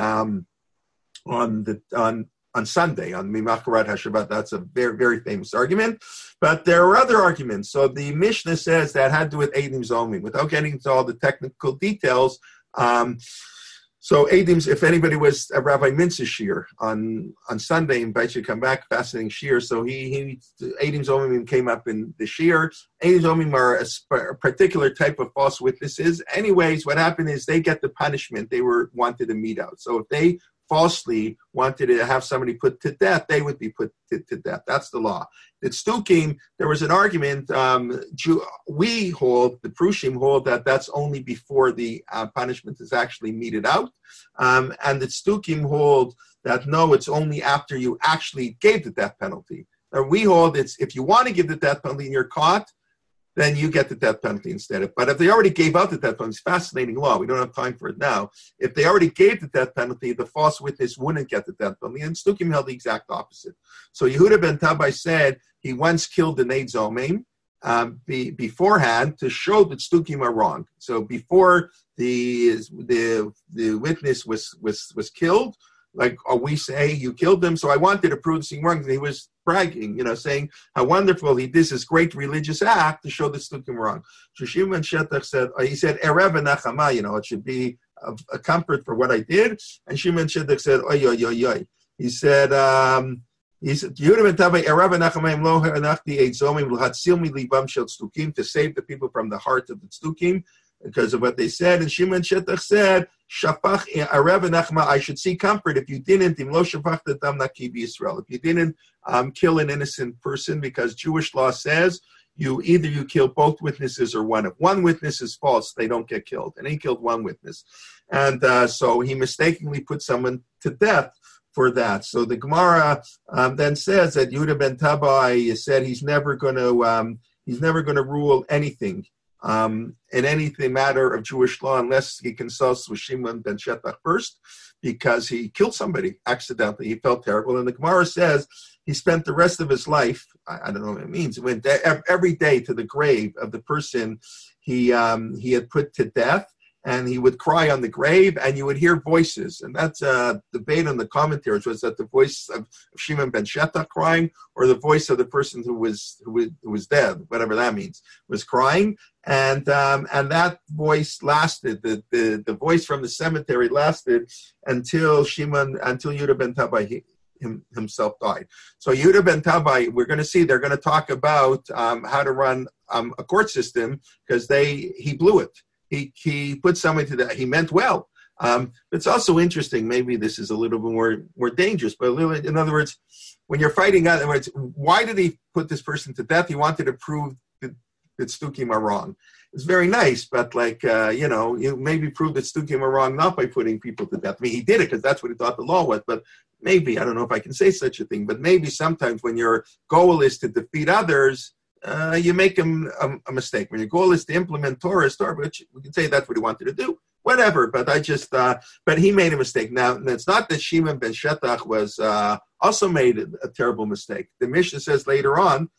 Sunday, on Mimacharat HaShabbat? That's a very, very famous argument. But there are other arguments. So the Mishnah says that had to do with Eidim Zomim. Without getting into all the technical details, so Eidim, if anybody was a Rabbi Mintz's shir on Sunday, invite you to come back, fascinating shir. So Eidim Zomim came up in the shir. Eidim Zomim are a particular type of false witnesses. Anyways, what happened is they get the punishment they wanted to mete out. So if they falsely wanted to have somebody put to death, they would be put to death. That's the law. At Stukim, there was an argument. We hold, the Prushim hold, that that's only before the punishment is actually meted out. And the Stukim hold that no, it's only after you actually gave the death penalty. And we hold it's if you want to give the death penalty and you're caught, then you get the death penalty instead of. But if they already gave out the death penalty, it's fascinating law. We don't have time for it now. If they already gave the death penalty, the false witness wouldn't get the death penalty. And Stukim held the exact opposite. So Yehuda ben Tabai said he once killed an Eid Zomim beforehand to show that Stukim are wrong. So before the witness was killed, like we say, you killed him. So I wanted to prove this thing wrong. And he was bragging, saying how wonderful he did this great religious act to show this Stukim wrong. So Shimon Shetach said, Erev Nachama, it should be a comfort for what I did. And Shimon Shetach said, oy, oy, oy, oy. He said, Yehuda ben Tabai, Erev Nachama lo ha'anachti eid zomim l'hatzil mi libam shel Stukim, to save the people from the heart of the Stukim, because of what they said. And Shimon Shetach said, Shafach Arev Nachma, I should see comfort if you didn't, Im lo shafach dam naki b'Yisrael, if you didn't kill an innocent person, because Jewish law says you kill both witnesses or one. If one witness is false, they don't get killed. And he killed one witness. And so he mistakenly put someone to death for that. So the Gemara then says that Yehuda ben Tabai said he's never going to rule anything in anything matter of Jewish law unless he consults with Shimon ben Shetach first, because he killed somebody accidentally. He felt terrible. And the Gemara says he spent the rest of his life, I don't know what it means, he went every day to the grave of the person he had put to death, and he would cry on the grave, and you would hear voices. And that's a debate on the commentaries. Was that the voice of Shimon ben Shetach crying, or the voice of the person who was dead, whatever that means, was crying? And that voice lasted. The voice from the cemetery lasted until Yehuda ben Tabai himself died. So Yehuda ben Tabai, we're going to see, they're going to talk about how to run a court system, because he blew it. He put somebody to that. He meant well. It's also interesting. Maybe this is a little bit more dangerous, but in other words, when you're fighting, in other words, why did he put this person to death? He wanted to prove that Stukim are wrong. It's very nice, but you maybe prove that Stukim are wrong not by putting people to death. I mean, he did it because that's what he thought the law was, but maybe, I don't know if I can say such a thing, but maybe sometimes when your goal is to defeat others, you make a mistake. When your goal is to implement Torah, which we can say that's what he wanted to do, whatever, but but he made a mistake. Now, it's not that Shimon ben Shetach was also made a terrible mistake. The Mishnah says later on,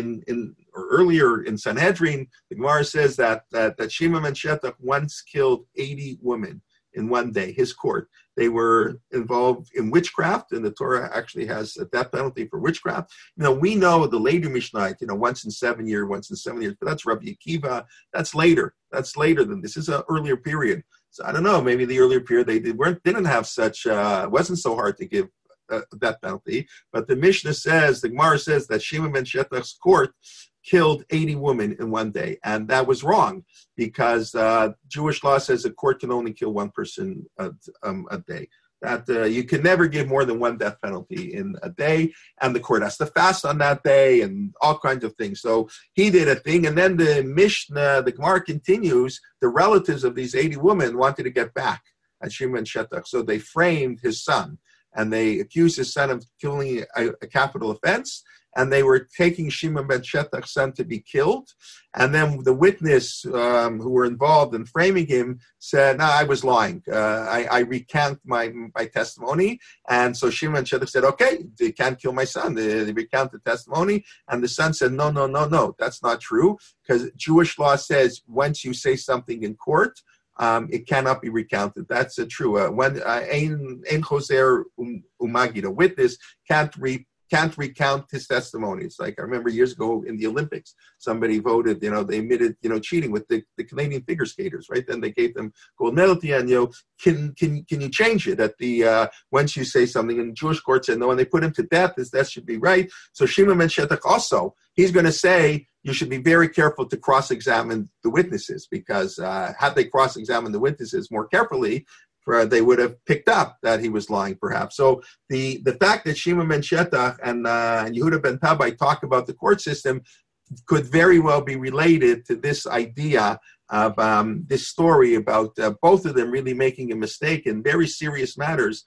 or earlier in Sanhedrin, the Gemara says that Shimon ben Shetach once killed 80 women in one day, his court. They were involved in witchcraft, and the Torah actually has a death penalty for witchcraft. We know the later Mishnah, once in 7 years, but that's Rabbi Akiva. That's later. That's later than this. Is an earlier period. So I don't know, maybe the earlier period they didn't have such, it wasn't so hard to give death penalty. But the Mishnah says, the Gemara says that Shimon ben Shetach's court killed 80 women in one day. And that was wrong because Jewish law says a court can only kill one person a day. That you can never give more than one death penalty in a day, and the court has to fast on that day and all kinds of things. So he did a thing, and then the Mishnah, the Gemara continues, the relatives of these 80 women wanted to get back at Shimon Shetach. So they framed his son, and they accused his son of killing a capital offense, and they were taking Shimon ben Shetach's son to be killed. And then the witness who were involved in framing him said, no, I was lying. I recant my testimony. And so Shimon ben Shetach said, okay, they can't kill my son. They recount the testimony. And the son said, no, that's not true. Because Jewish law says once you say something in court, it cannot be recounted. That's true. When ein choser umagid, a witness can't recount his testimony. It's like I remember years ago in the Olympics, somebody voted, they admitted, cheating with the Canadian figure skaters, right? Then they gave them gold medal at the end. Can you change it at the once you say something? And the Jewish court said no, and they put him to death. His death should be right. So Shimon ben Shetach also, he's going to say you should be very careful to cross-examine the witnesses because had they cross-examined the witnesses more carefully, they would have picked up that he was lying, perhaps. So the fact that Shimon ben Shetach and Yehuda ben Tabai talk about the court system could very well be related to this idea of this story about both of them really making a mistake in very serious matters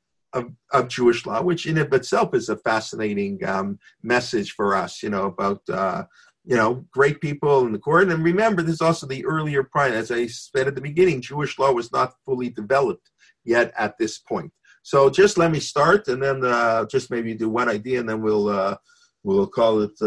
of Jewish law, which in of itself is a fascinating message for us, about great people in the court. And remember, this is also the earlier part. As I said at the beginning, Jewish law was not fully developed yet at this point. So just let me start, and then just maybe do one idea, and then we'll call it,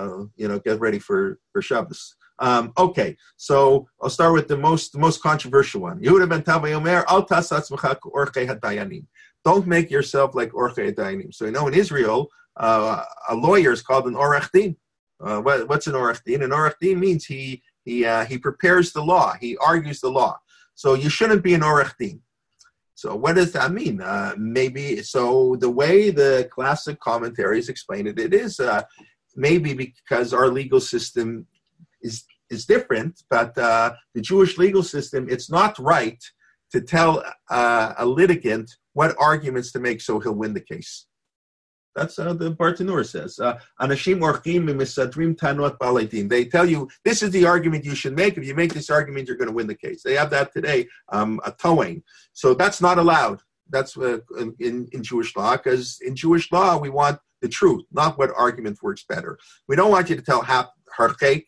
get ready for Shabbos. Okay, so I'll start with the most controversial one. Yehuda ben Tabai Omer, Al tasatz mecha orchei hadayanim. Don't make yourself like orchei hadayanim. So in Israel, a lawyer is called an orach din. What's an orach din? An orach din means he prepares the law. He argues the law. So you shouldn't be an orach din. So what does that mean? Maybe so. The way the classic commentaries explain it, it is maybe because our legal system is different. But the Jewish legal system, it's not right to tell a litigant what arguments to make so he'll win the case. That's the Bartanur says. Anashim orchim misadrim tanot baladin. They tell you this is the argument you should make. If you make this argument, you're going to win the case. They have that today, a towing. So that's not allowed. That's in Jewish law, because in Jewish law we want the truth, not what argument works better. We don't want you to tell harchek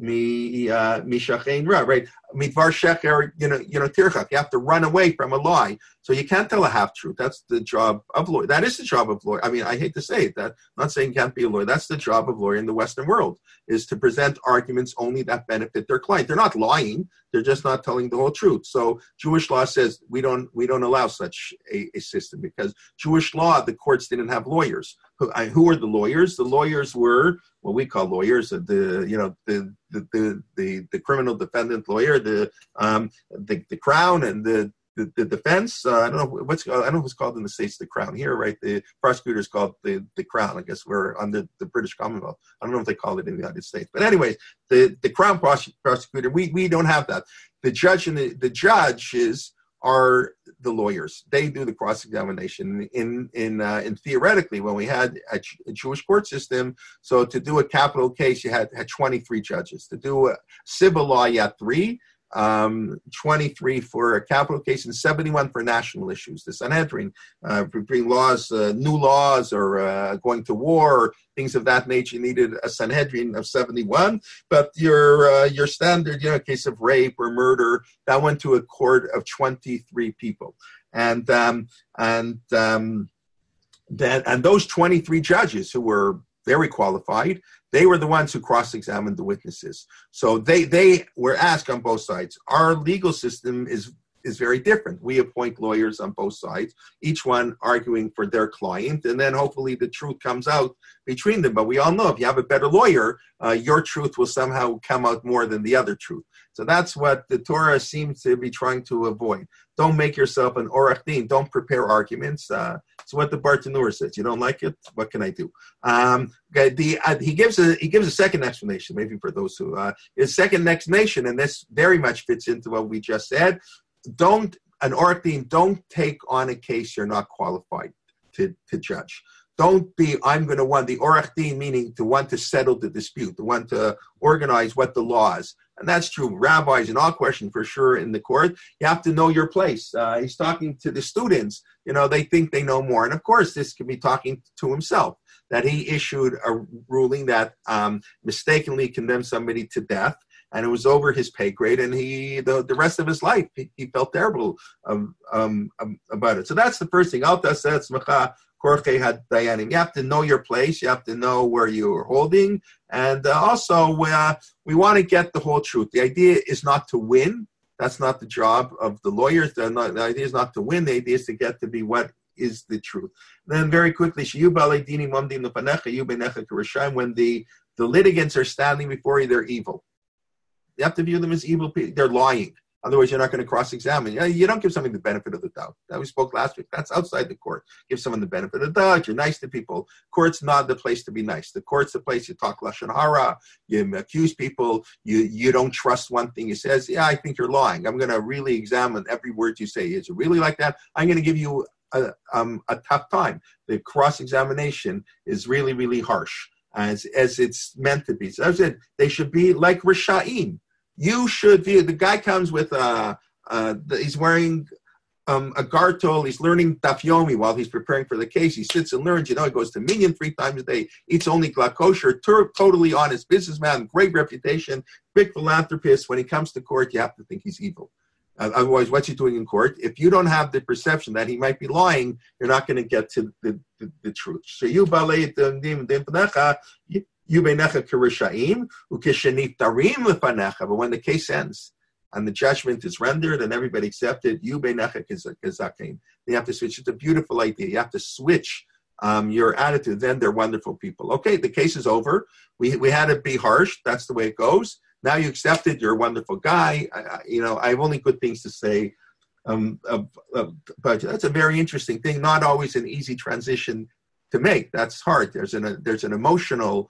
mishachein ra, right? Midvar shecher, tirchak. You have to run away from a lie. So you can't tell a half truth. That's the job of lawyer. That is the job of lawyer. I mean, I hate to say it. That I'm not saying can't be a lawyer. That's the job of lawyer in the Western world, is to present arguments only that benefit their client. They're not lying. They're just not telling the whole truth. So Jewish law says we don't allow such a system, because Jewish law, the courts didn't have lawyers. Who were the lawyers? The lawyers were what we call lawyers. The criminal defendant lawyer, the Crown, and the defense. I don't know who's called in the States the Crown. Here, right? The prosecutor is called the Crown. I guess we're under the British Commonwealth. I don't know if they call it in the United States. But anyways, the Crown prosecutor, we don't have that. The judge and the judges are the lawyers. They do the cross-examination. In theoretically, when we had a Jewish court system, so to do a capital case, you had 23 judges. To do a civil law, you had 3. 23 for a capital case and 71 for national issues. The Sanhedrin, bring laws, new laws, or going to war, or things of that nature, needed a Sanhedrin of 71. But your standard, case of rape or murder, that went to a court of 23 people, and those 23 judges, who were very qualified, they were the ones who cross-examined the witnesses. So they were asked on both sides. Our legal system is very different. We appoint lawyers on both sides, each one arguing for their client, and then hopefully the truth comes out between them. But we all know if you have a better lawyer, your truth will somehow come out more than the other truth. So that's what the Torah seems to be trying to avoid. Don't make yourself an orach din. Don't prepare arguments. It's what the Bartanur says. You don't like it? What can I do? He gives a second explanation, maybe for those who his second explanation, and this very much fits into what we just said. An orach din, don't take on a case you're not qualified to judge. Don't be, I'm going to want the orach din, meaning to want to settle the dispute, to want to organize what the law is. And that's true. Rabbis in all questions, for sure, in the court, you have to know your place. He's talking to the students. They think they know more. And of course, this can be talking to himself, that he issued a ruling that mistakenly condemned somebody to death, and it was over his pay grade, and the rest of his life, he felt terrible about it. So that's the first thing. You have to know your place. You have to know where you're holding. And also, we want to get the whole truth. The idea is not to win. That's not the job of the lawyers. The idea is not to win. The idea is to get to be what is the truth. Then very quickly, when the litigants are standing before you, they're evil. You have to view them as evil people. They're lying. Otherwise, you're not going to cross-examine. You don't give somebody the benefit of the doubt. That we spoke last week. That's outside the court. Give someone the benefit of the doubt. You're nice to people. Court's not the place to be nice. The court's the place you talk lashon hara. You accuse people. You don't trust one thing he says. I think you're lying. I'm going to really examine every word you say. Is it really like that? I'm going to give you a tough time. The cross-examination is really, really harsh, as it's meant to be. So I said they should be like Risha'im. You should view, the guy comes with he's wearing a gartel, he's learning daf yomi while he's preparing for the case. He sits and learns, he goes to minyan 3 times a day, eats only kosher, totally honest businessman, great reputation, big philanthropist. When he comes to court, you have to think he's evil. Otherwise, what's he doing in court? If you don't have the perception that he might be lying, you're not going to get to the truth. So you balei but when the case ends and the judgment is rendered and everybody accepted, you have to switch. It's a beautiful idea. You have to switch your attitude. Then they're wonderful people. Okay, the case is over. We had to be harsh. That's the way it goes. Now you accepted. You're a wonderful guy. I have only good things to say. But that's a very interesting thing. Not always an easy transition to make. That's hard. There's an emotional,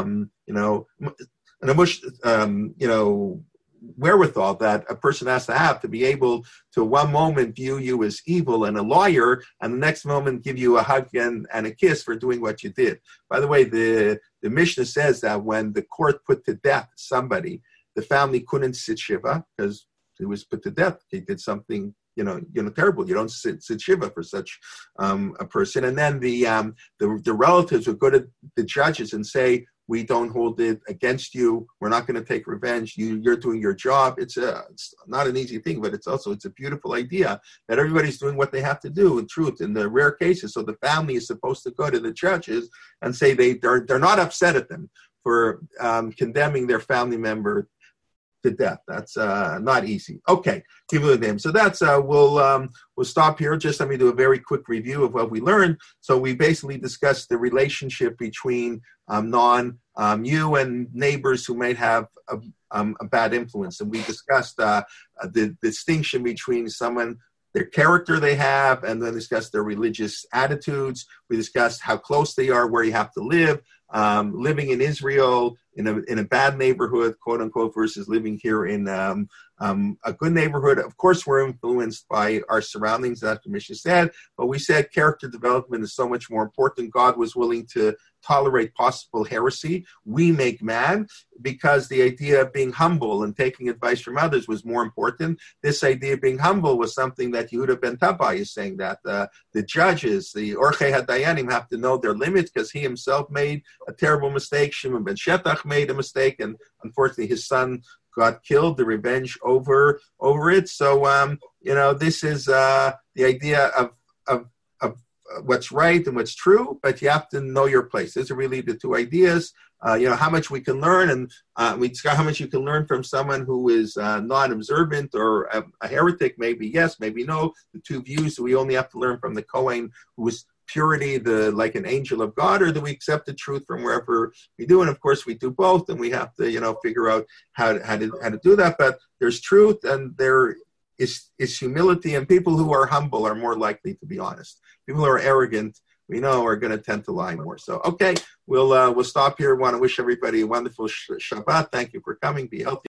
wherewithal that a person has to have to be able to one moment view you as evil and a liar, and the next moment give you a hug and a kiss for doing what you did. By the way, the Mishnah says that when the court put to death somebody, the family couldn't sit shiva because he was put to death. He did something terrible. You don't sit shiva for such a person. And then the relatives would go to the judges and say, we don't hold it against you. We're not going to take revenge. You're doing your job. It's not an easy thing, but it's a beautiful idea that everybody's doing what they have to do in truth in the rare cases. So the family is supposed to go to the judges and say they're not upset at them for condemning their family member to death. That's not easy. Okay, people with name. So that's we'll stop here. Just let me do a very quick review of what we learned. So we basically discussed the relationship between you and neighbors who might have a bad influence, and we discussed the distinction between someone, their character they have, and then discussed their religious attitudes. We discussed how close they are, where you have to live. Living in Israel in a bad neighborhood, quote unquote, versus living here in a good neighborhood. Of course, we're influenced by our surroundings, as the Mishnah said, but we said character development is so much more important. God was willing to tolerate possible heresy. We make mad because the idea of being humble and taking advice from others was more important. This idea of being humble was something that Yehuda ben Tabai is saying, that the judges, the Orchei HaDayanim, have to know their limits because he himself made a terrible mistake. Shimon ben Shetach made a mistake, and unfortunately his son got killed, the revenge over it. So, this is the idea of what's right and what's true, but you have to know your place. Those are really the two ideas. How much we can learn, and we discuss how much you can learn from someone who is non-observant or a heretic. Maybe yes, maybe no. The two views. We only have to learn from the Kohen, who is purity, like an angel of God, or do we accept the truth from wherever we do? And of course, we do both, and we have to, figure out how to do that. But there's truth, and there is humility, and people who are humble are more likely to be honest. People who are arrogant, we know, are going to tend to lie more. So, okay, we'll stop here. Want to wish everybody a wonderful Shabbat. Thank you for coming. Be healthy.